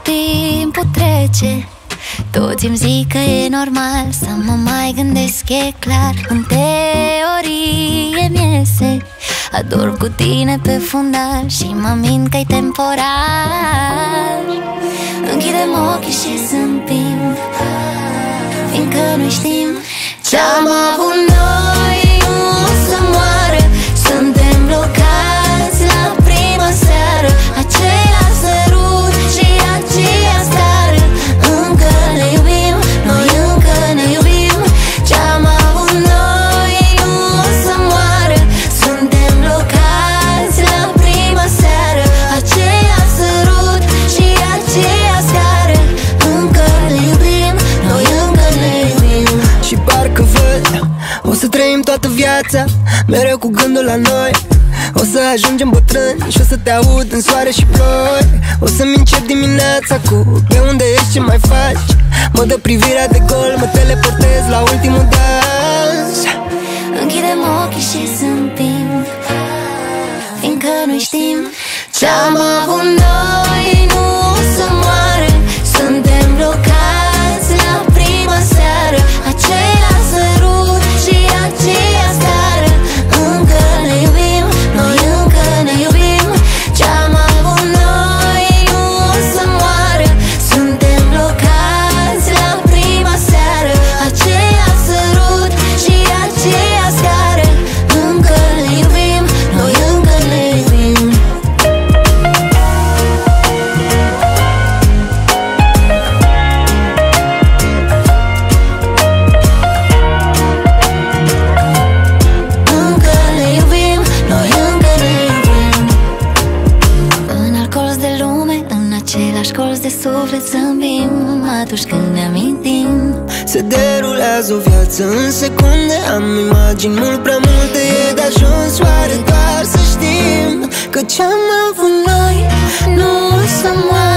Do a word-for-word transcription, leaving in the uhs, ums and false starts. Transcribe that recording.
timpul trece, toți îmi zic că e normal să mă mai gândesc, e clar. În teorie mi-iese, ador cu tine pe fundal și mă mint că-i temporar. Închidem ochii și zâmbim, fiindcă noi știm ce-am avut noi nu o să moară. Suntem blocați la prima seară, aceeași sărut și aceeași stare. Încă ne iubim, noi încă ne iubim. Ce-am avut noi nu o să moară. Suntem blocați la prima seară, aceeași sărut și aceeași stare. Încă ne iubim, noi încă ne iubim. Și parcă văd, o să trăim toată viața mereu cu gândul la noi. O să ajungem bătrâni și o să te aud în soare și ploi. O să-mi încep dimineața cu pe unde ești, ce mai faci. Mă dă privirea de gol, mă teleportez la ultimul dans. Închidem ochii și zâmbim, fiindcă noi știm ce-am avut noi nu o să moară. Suntem blocați la prima seară, aceeași sărut și aceeași stare. Încă ne iubim, noi încă ne iubim. Ce-am avut noi nu o să moară. Suntem blocați la prima seară, aceeași sărut și aceeași stare. Încă ne iubim, noi încă ne iubim. Încă ne iubim, noi încă ne iubim. În alt colț de lume, în același colț de suflet zâmbim atunci când ne amintim. Se derulează o viață în secunde, am imagini mult prea multe. E de ajuns oare doar să știm că ce-am avut noi nu o să moară.